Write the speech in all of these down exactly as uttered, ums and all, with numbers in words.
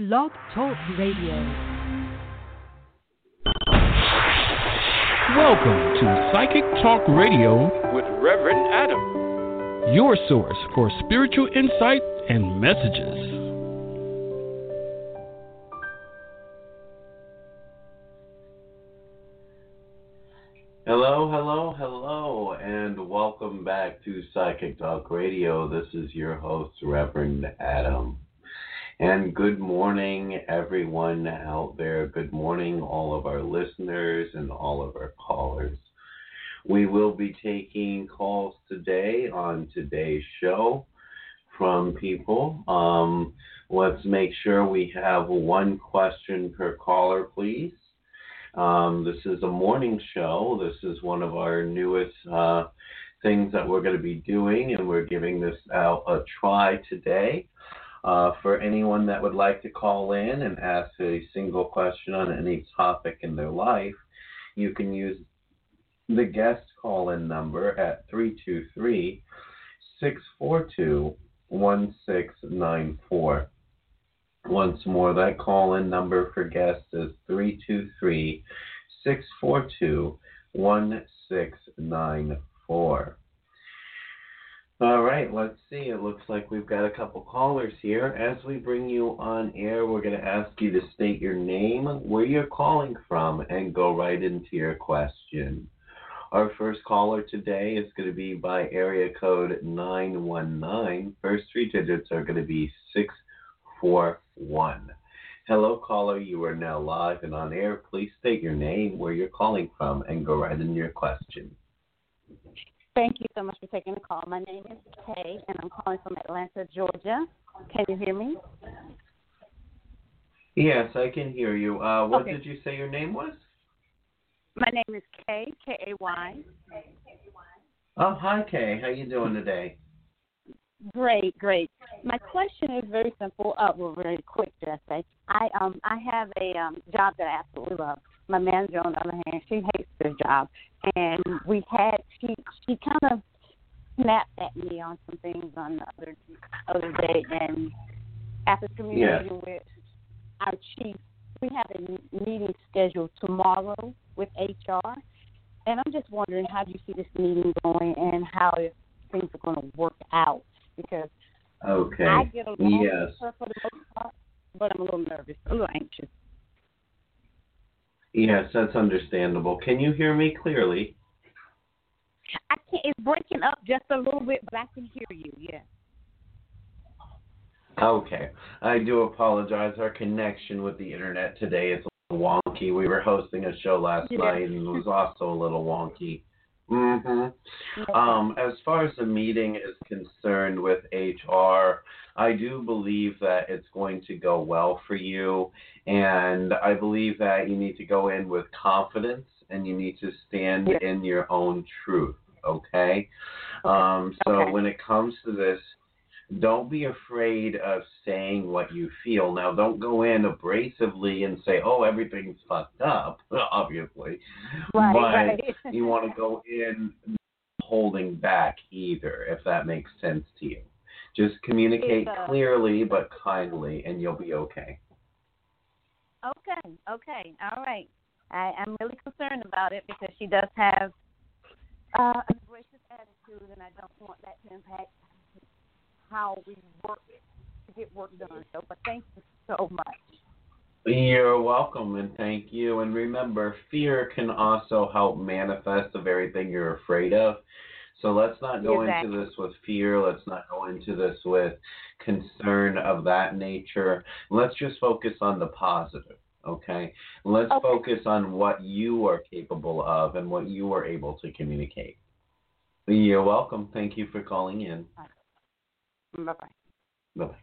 Blog Talk Radio. Welcome to Psychic Talk Radio with Reverend Adam, your source for spiritual insight and messages. Hello, hello, hello, and welcome back to Psychic Talk Radio. This is your host, Reverend Adam. And good morning, everyone out there. Good morning, all of our listeners and all of our callers. We will be taking calls today on today's show from people. Um, let's make sure we have one question per caller, please. Um, this is a morning show. This is one of our newest uh, things that we're going to be doing, and we're giving this out a try today. Uh, for anyone that would like to call in and ask a single question on any topic in their life, you can use the guest call-in number at three two three, six four two, one six nine four. Once more, that call-in number for guests is three two three, six four two, one six nine four. All right, let's see. It looks like we've got a couple callers here. As we bring you on air, we're going to ask you to state your name, where you're calling from, and go right into your question. Our first caller today is going to be by area code nine one nine. First three digits are going to be six four one. Hello, caller. You are now live and on air. Please state your name, where you're calling from, and go right into your question. Thank you so much for taking the call. My name is Kay, and I'm calling from Atlanta, Georgia. Can you hear me? Yes, I can hear you. Uh, what okay. did you say your name was? My name is Kay, K A Y. Oh, hi, Kay. How you doing today? Great, great. My question is very simple. Uh, well, very quick, just say. I um I have a um job that I absolutely love. My manager, on the other hand, she hates this job, and we had she she kind of snapped at me on some things on the other other day, and after communicating yeah. with our chief, we have a meeting scheduled tomorrow with H R, and I'm just wondering, how do you see this meeting going, and how things are going to work out? Because okay. I get along yes. with her for the most part, but I'm a little nervous, a little anxious. Yes, that's understandable. Can you hear me clearly? I can't. It's breaking up just a little bit, but I can hear you. Yeah. Okay. I do apologize. Our connection with the internet today is a little wonky. We were hosting a show last yeah. night, and it was also a little wonky. Mm-hmm. Um, as far as the meeting is concerned with H R, I do believe that it's going to go well for you, and I believe that you need to go in with confidence, and you need to stand yeah. in your own truth, okay? okay. Um, so okay. when it comes to this, don't be afraid of saying what you feel. Now, don't go in abrasively and say, oh, everything's fucked up, obviously. Right, but right. you want to go in holding back either, if that makes sense to you. Just communicate clearly but kindly, and you'll be okay. Okay, okay, all right. I, I'm really concerned about it because she does have uh, an abrasive attitude, and I don't want that to impact how we work to get work done. So, but thank you so much. You're welcome, and thank you. And remember, fear can also help manifest the very thing you're afraid of. So let's not go exactly. into this with fear. Let's not go into this with concern of that nature. Let's just focus on the positive, okay? Let's okay. focus on what you are capable of and what you are able to communicate. You're welcome. Thank you for calling in. Bye-bye. Bye-bye.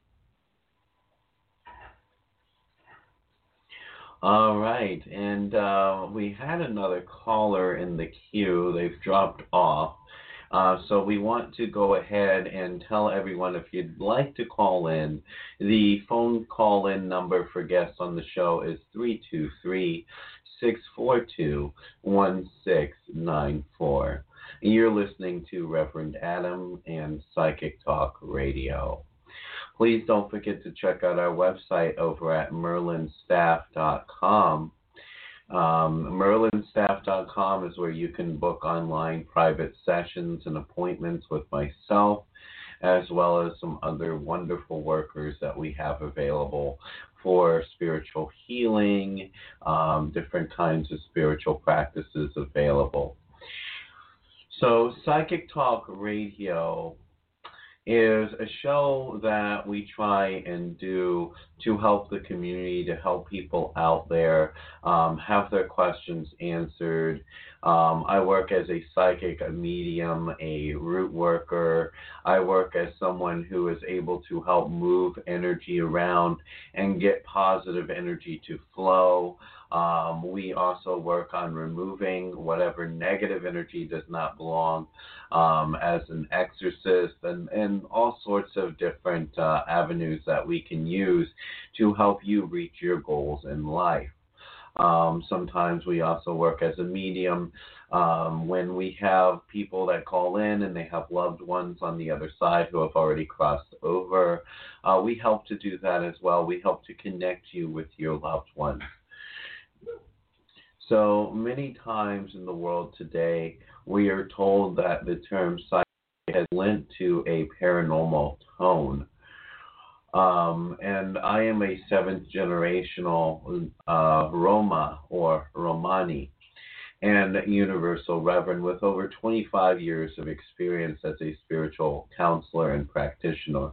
All right, and uh, we had another caller in the queue. They've dropped off. Uh, so we want to go ahead and tell everyone, if you'd like to call in, the phone call-in number for guests on the show is three two three, six four two, one six nine four. You're listening to Reverend Adam and Psychic Talk Radio. please don't forget to check out our website over at merlin staff dot com. Um, merlin staff dot com is where you can book online private sessions and appointments with myself, as well as some other wonderful workers that we have available for spiritual healing, um, different kinds of spiritual practices available. So Psychic Talk Radio is a show that we try and do to help the community, to help people out there um, have their questions answered. Um, I work as a psychic, a medium, a root worker. I work as someone who is able to help move energy around and get positive energy to flow. Um, we also work on removing whatever negative energy does not belong um, as an exorcist, and, and all sorts of different uh, avenues that we can use to help you reach your goals in life. Um, sometimes we also work as a medium um, when we have people that call in and they have loved ones on the other side who have already crossed over. Uh, we help to do that as well. We help to connect you with your loved ones. So many times in the world today, we are told that the term psychic has lent to a paranormal tone. Um, and I am a seventh generational uh, Roma or Romani and Universal Reverend with over twenty-five years of experience as a spiritual counselor and practitioner,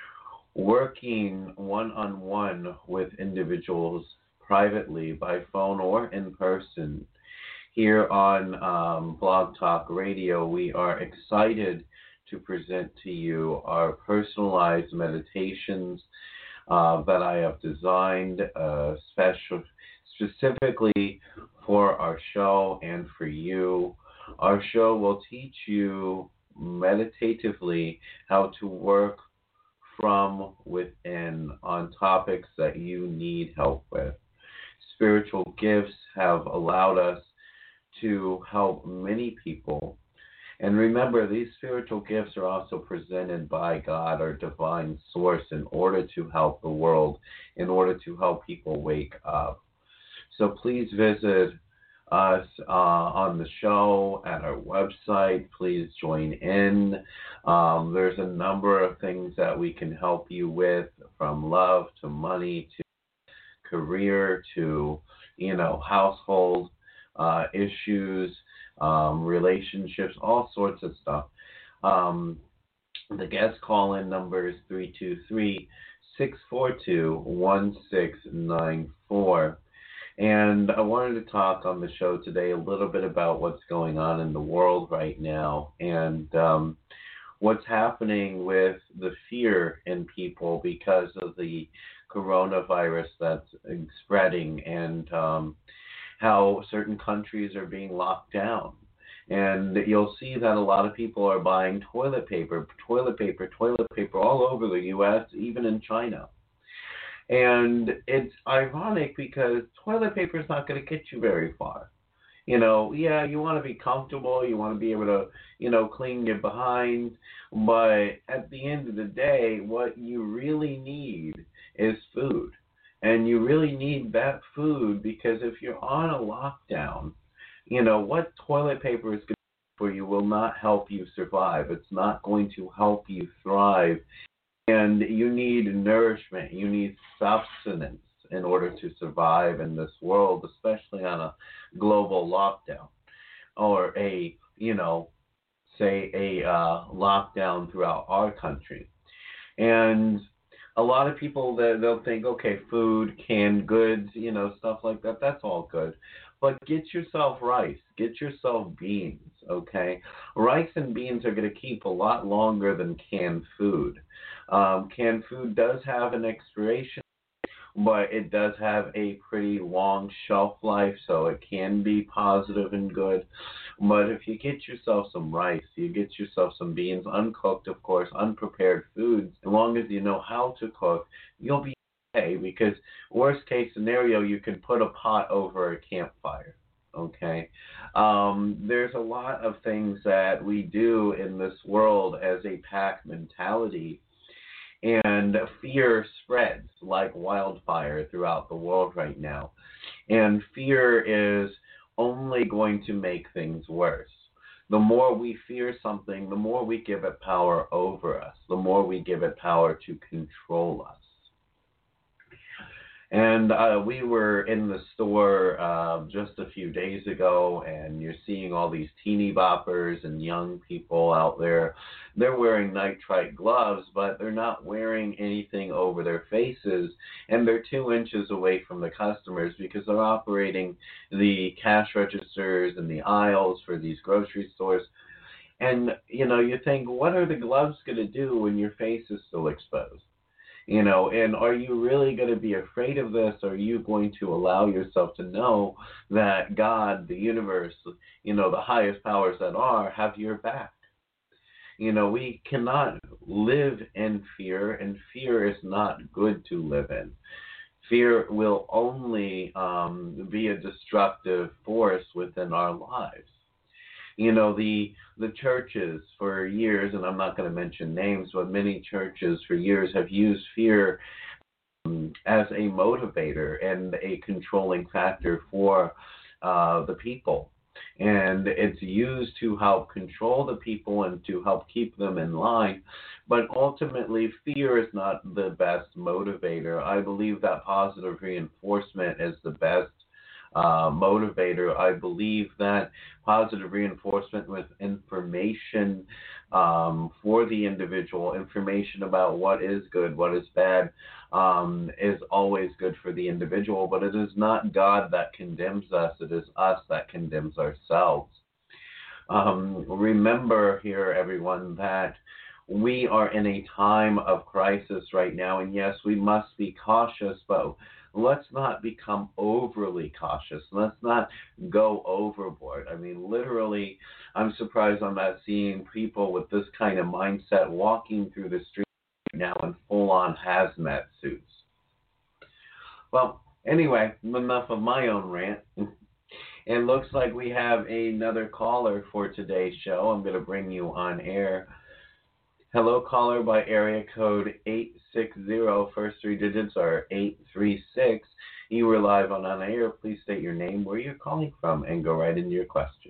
working one-on-one with individuals privately, by phone or in person. Here on um, Blog Talk Radio, we are excited to present to you our personalized meditations uh, that I have designed uh, special, specifically for our show and for you. Our show will teach you meditatively how to work from within on topics that you need help with. Spiritual gifts have allowed us to help many people. And remember, these spiritual gifts are also presented by God, our divine source, in order to help the world, in order to help people wake up. So please visit us uh, on the show at our website. Please join in. Um, there's a number of things that we can help you with, from love to money to career to, you know, household uh, issues, um, relationships, all sorts of stuff. Um, the guest call-in number is three two three, six four two, one six nine four. And I wanted to talk on the show today a little bit about what's going on in the world right now and um, what's happening with the fear in people because of the coronavirus that's spreading, and um, how certain countries are being locked down. And you'll see that a lot of people are buying toilet paper, toilet paper, toilet paper all over the U S, even in China. And it's ironic because toilet paper is not going to get you very far. You know, yeah, you want to be comfortable, you want to be able to, you know, clean your behind, but at the end of the day, what you really need is food. And you really need that food because if you're on a lockdown, you know, what toilet paper is going to do for you will not help you survive. It's not going to help you thrive. And you need nourishment, you need sustenance in order to survive in this world, especially on a global lockdown or a, you know, say a uh, lockdown throughout our country. And a lot of people, they'll think, okay, food, canned goods, you know, stuff like that, that's all good. But get yourself rice, get yourself beans, okay? Rice and beans are going to keep a lot longer than canned food. Um, canned food does have an expiration, but it does have a pretty long shelf life, so it can be positive and good. But if you get yourself some rice, you get yourself some beans, uncooked, of course, unprepared foods, as long as you know how to cook, you'll be okay, because worst case scenario, you can put a pot over a campfire, okay? Um, there's a lot of things that we do in this world as a pack mentality. And fear spreads like wildfire throughout the world right now. And fear is only going to make things worse. The more we fear something, the more we give it power over us, the more we give it power to control us. And uh, we were in the store uh, just a few days ago, and you're seeing all these teeny boppers and young people out there. They're wearing nitrite gloves, but they're not wearing anything over their faces, and they're two inches away from the customers because they're operating the cash registers and the aisles for these grocery stores. And, you know, you think, what are the gloves going to do when your face is still exposed? You know, and are you really going to be afraid of this? Or are you going to allow yourself to know that God, the universe, you know, the highest powers that are, have your back? You know, we cannot live in fear, and fear is not good to live in. Fear will only um, be a destructive force within our lives. You know, the the churches for years, and I'm not going to mention names, but many churches for years have used fear um, as a motivator and a controlling factor for uh, the people. And it's used to help control the people and to help keep them in line. But ultimately, fear is not the best motivator. I believe that positive reinforcement is the best Uh, motivator. I believe that positive reinforcement with information um, for the individual, information about what is good, what is bad, um, is always good for the individual, but it is not God that condemns us, it is us that condemns ourselves. Um, remember here, everyone, that we are in a time of crisis right now, and yes, we must be cautious, but let's not become overly cautious. Let's not go overboard. I mean, literally, I'm surprised I'm not seeing people with this kind of mindset walking through the street right now in full-on hazmat suits. Well, anyway, enough of my own rant. It looks like we have another caller for today's show. I'm going to bring you on air. Hello, caller by area code eight six zero. First three digits are eight three six. You were live on On Air. Please state your name, where you're calling from, and go right into your question.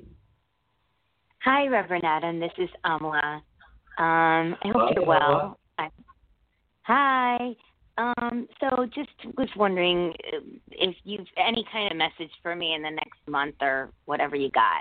Hi, Reverend Adam. This is Amla. Um, I hope Hi, you're well. I, hi. Um, so just was wondering if you've any kind of message for me in the next month or whatever you got.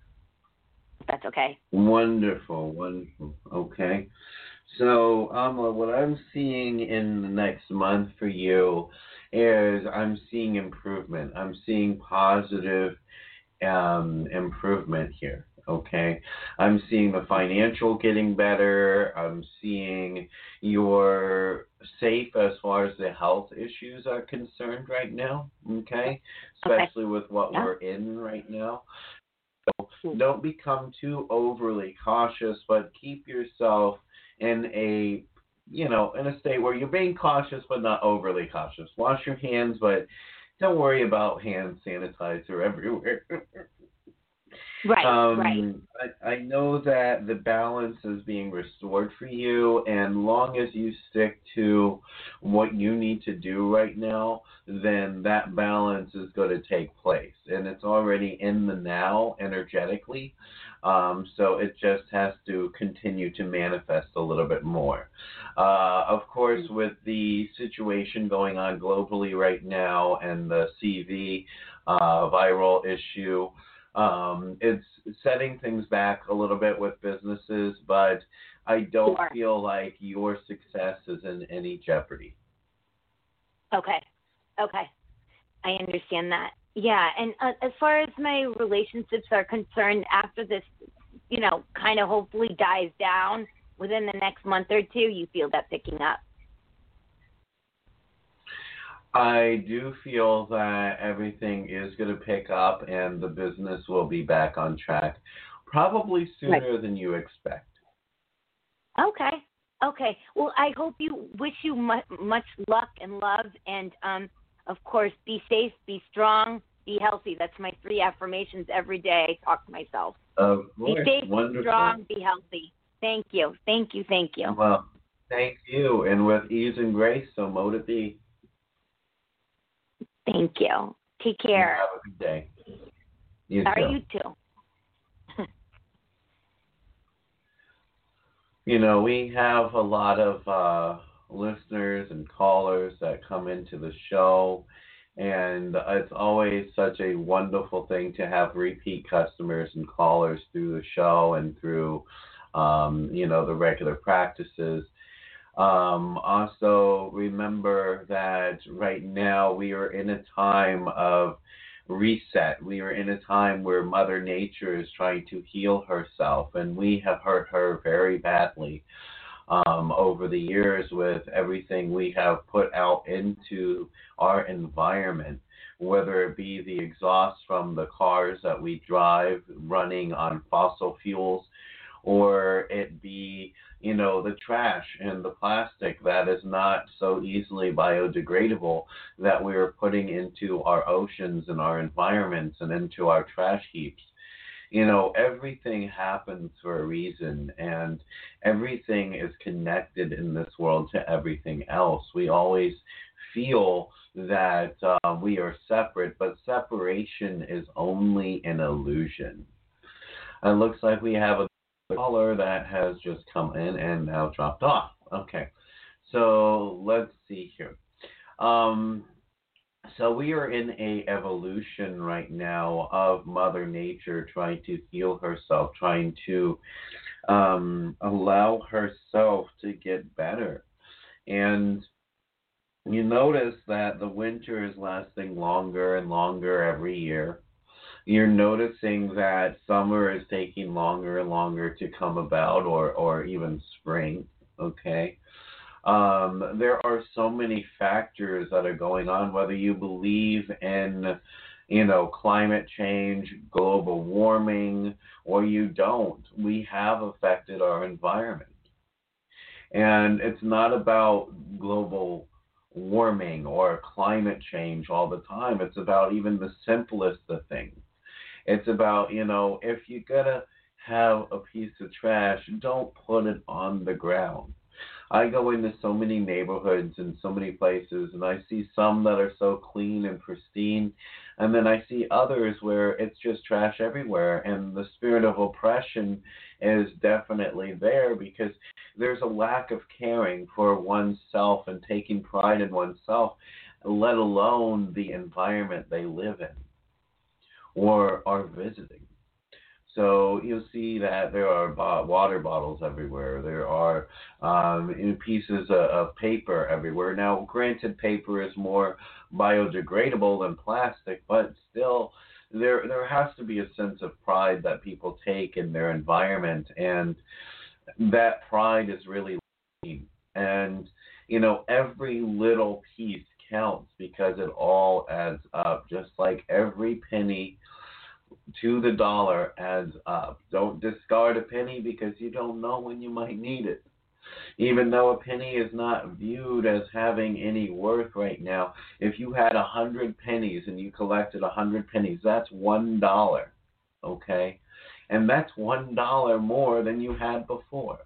If that's okay. Wonderful, wonderful. Okay. So, Amla, what I'm seeing in the next month for you is I'm seeing improvement. I'm seeing positive um, improvement here. Okay. I'm seeing the financial getting better. I'm seeing you're safe as far as the health issues are concerned right now. Okay. Especially okay. with what yeah. we're in right now. So don't become too overly cautious, but keep yourself in a, you know, in a state where you're being cautious but not overly cautious. Wash your hands, but don't worry about hand sanitizer everywhere. Right, um, right. I, I know that the balance is being restored for you, and long as you stick to what you need to do right now, then that balance is going to take place. And it's already in the now energetically, um, so it just has to continue to manifest a little bit more. Uh, of course, with the situation going on globally right now and the C V uh, viral issue, Um, it's setting things back a little bit with businesses, but I don't sure. feel like your success is in any jeopardy. Okay. Okay. I understand that. Yeah. And uh, as far as my relationships are concerned, after this, you know, kind of hopefully dies down within the next month or two, you feel that picking up? I do feel that everything is going to pick up and the business will be back on track probably sooner right. than you expect. Okay. Okay. Well, I hope you wish you much, much luck and love. And, um, of course, be safe, be strong, be healthy. That's my three affirmations every day I talk to myself. Of course. Be safe, Wonderful. be strong, be healthy. Thank you. Thank you. Thank you. Well, Thank you. And with ease and grace, so mote it be. Thank you. Take care. Have a good day. You All too. right, you too. You know, we have a lot of uh, listeners and callers that come into the show, and it's always such a wonderful thing to have repeat customers and callers through the show and through, um, you know, the regular practices. Um, also, remember that right now we are in a time of reset. We are in a time where Mother Nature is trying to heal herself, and we have hurt her very badly um, over the years with everything we have put out into our environment, whether it be the exhaust from the cars that we drive running on fossil fuels, or it be, you know, the trash and the plastic that is not so easily biodegradable that we are putting into our oceans and our environments and into our trash heaps. You know, everything happens for a reason, and everything is connected in this world to everything else. We always feel that uh, we are separate, but separation is only an illusion. It looks like we have a caller that has just come in and now dropped off. Okay, so let's see here. Um, so we are in a evolution right now of Mother Nature trying to heal herself, trying to um, allow herself to get better. And you notice that the winter is lasting longer and longer every year. You're noticing that summer is taking longer and longer to come about, or, or even spring, okay? Um, there are so many factors that are going on, whether you believe in, you know, climate change, global warming, or you don't. We have affected our environment. And it's not about global warming or climate change all the time. It's about even the simplest of things. It's about, you know, if you're going to have a piece of trash, don't put it on the ground. I go into so many neighborhoods and so many places, and I see some that are so clean and pristine, and then I see others where it's just trash everywhere, and the spirit of oppression is definitely there because there's a lack of caring for oneself and taking pride in oneself, let alone the environment they live in or are visiting. So you'll see that there are bo- water bottles everywhere. There are um, pieces of, of paper everywhere. Now, granted, paper is more biodegradable than plastic, but still, there there has to be a sense of pride that people take in their environment, and that pride is really lacking. And you know, every little piece counts because it all adds up. Just like every penny to the dollar adds up. Don't discard a penny because you don't know when you might need it. Even though a penny is not viewed as having any worth right now, if you had a hundred pennies and you collected a hundred pennies, that's one dollar, okay? And that's one dollar more than you had before.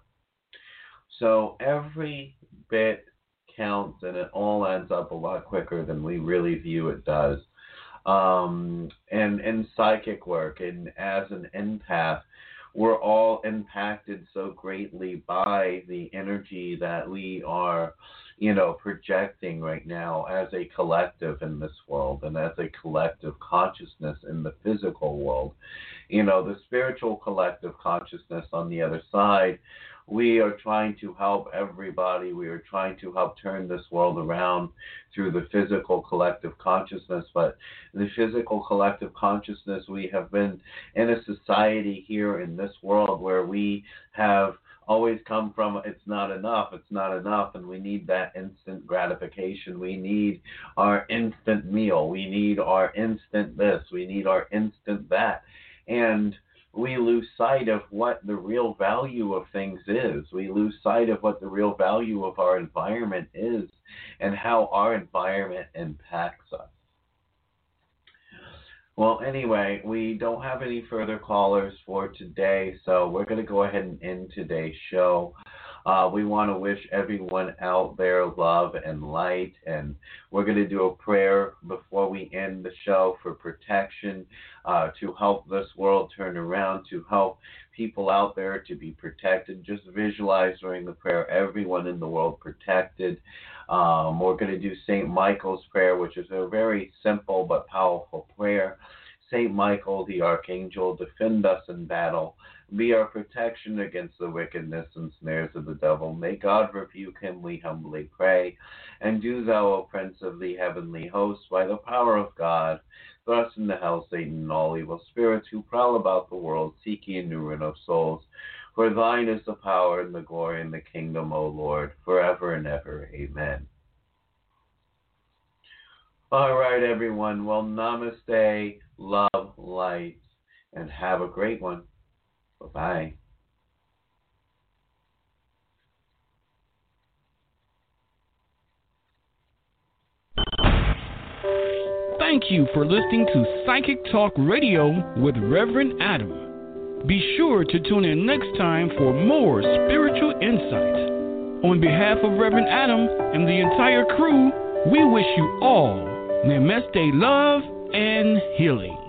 So every bit counts, and it all adds up a lot quicker than we really view it does. Um, and in psychic work and as an empath, we're all impacted so greatly by the energy that we are, you know, projecting right now as a collective in this world and as a collective consciousness in the physical world. You know, the spiritual collective consciousness on the other side, we are trying to help everybody. We are trying to help turn this world around through the physical collective consciousness. But the physical collective consciousness, we have been in a society here in this world where we have always come from, it's not enough, it's not enough, and we need that instant gratification. We need our instant meal. We need our instant this. We need our instant that. And we lose sight of what the real value of things is. We lose sight of what the real value of our environment is and how our environment impacts us. Well, anyway, we don't have any further callers for today, so we're going to go ahead and end today's show. Uh, we want to wish everyone out there love and light, and we're going to do a prayer before we end the show for protection, uh, to help this world turn around, to help people out there to be protected. Just visualize during the prayer everyone in the world protected. Um, we're going to do Saint Michael's prayer, which is a very simple but powerful prayer. Saint Michael, the Archangel, defend us in battle. Be our protection against the wickedness and snares of the devil. May God rebuke him, we humbly pray. And do thou, O Prince of the heavenly hosts, by the power of God, thrust into hell Satan and all evil spirits who prowl about the world, seeking the ruin of souls. For thine is the power and the glory and the kingdom, O Lord, forever and ever. Amen. All right, everyone. Well, namaste, love, light, and have a great one. Bye-bye. Thank you for listening to Psychic Talk Radio with Reverend Adam. Be sure to tune in next time for more spiritual insight. On behalf of Reverend Adam and the entire crew, we wish you all Namaste, love, and healing.